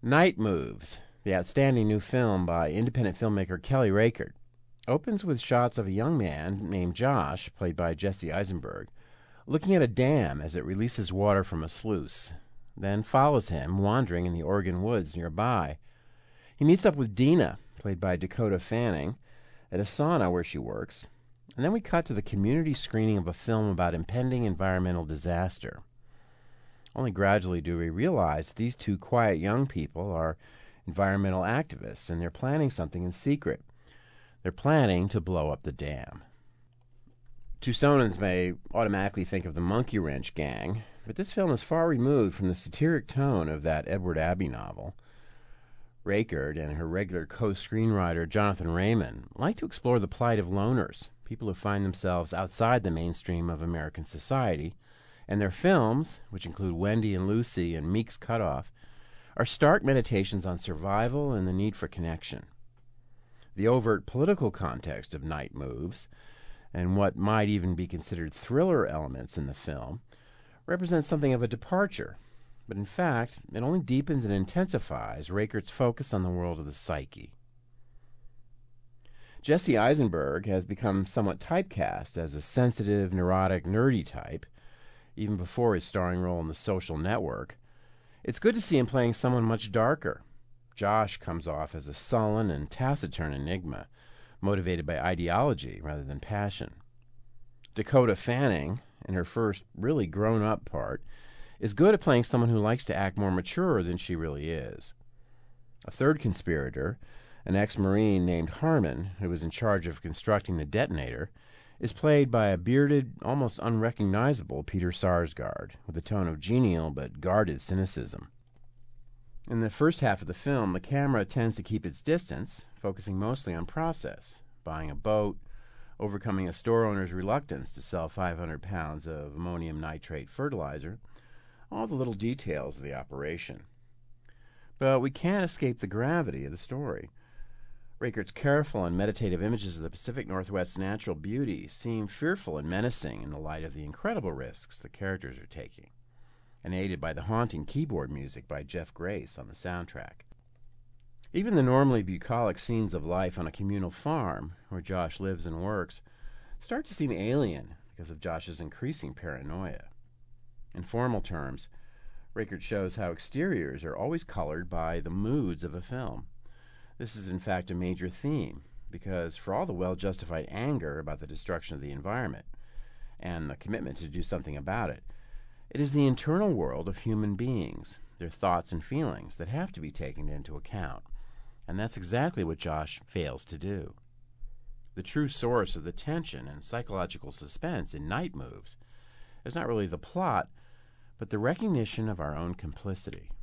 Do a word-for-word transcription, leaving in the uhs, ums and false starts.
Night Moves, the outstanding new film by independent filmmaker Kelly Reichardt, opens with shots of a young man named Josh, played by Jesse Eisenberg, looking at a dam as it releases water from a sluice, then follows him wandering in the Oregon woods nearby. He meets up with Dina, played by Dakota Fanning, at a sauna where she works, and then we cut to the community screening of a film about impending environmental disaster. Only gradually do we realize that these two quiet young people are environmental activists, and they're planning something in secret. They're planning to blow up the dam. Tucsonans may automatically think of the Monkey Wrench Gang, but this film is far removed from the satiric tone of that Edward Abbey novel. Reichardt and her regular co-screenwriter Jonathan Raymond like to explore the plight of loners, people who find themselves outside the mainstream of American society, and their films, which include Wendy and Lucy and Meek's Cutoff, are stark meditations on survival and the need for connection. The overt political context of Night Moves, and what might even be considered thriller elements in the film, represents something of a departure, but in fact, it only deepens and intensifies Reichardt's focus on the world of the psyche. Jesse Eisenberg has become somewhat typecast as a sensitive, neurotic, nerdy type, even before his starring role in The Social Network. It's good to see him playing someone much darker. Josh comes off as a sullen and taciturn enigma, motivated by ideology rather than passion. Dakota Fanning, in her first really grown-up part, is good at playing someone who likes to act more mature than she really is. A third conspirator, an ex-Marine named Harmon, who was in charge of constructing the detonator, is played by a bearded, almost unrecognizable Peter Sarsgaard, with a tone of genial but guarded cynicism. In the first half of the film, the camera tends to keep its distance, focusing mostly on process, buying a boat, overcoming a store owner's reluctance to sell five hundred pounds of ammonium nitrate fertilizer, all the little details of the operation. But we can't escape the gravity of the story. Reichardt's careful and meditative images of the Pacific Northwest's natural beauty seem fearful and menacing in the light of the incredible risks the characters are taking, and aided by the haunting keyboard music by Jeff Grace on the soundtrack. Even the normally bucolic scenes of life on a communal farm, where Josh lives and works, start to seem alien because of Josh's increasing paranoia. In formal terms, Reichardt shows how exteriors are always colored by the moods of a film. This is in fact a major theme, because for all the well-justified anger about the destruction of the environment, and the commitment to do something about it, it is the internal world of human beings, their thoughts and feelings, that have to be taken into account. And that's exactly what Josh fails to do. The true source of the tension and psychological suspense in Night Moves is not really the plot, but the recognition of our own complicity.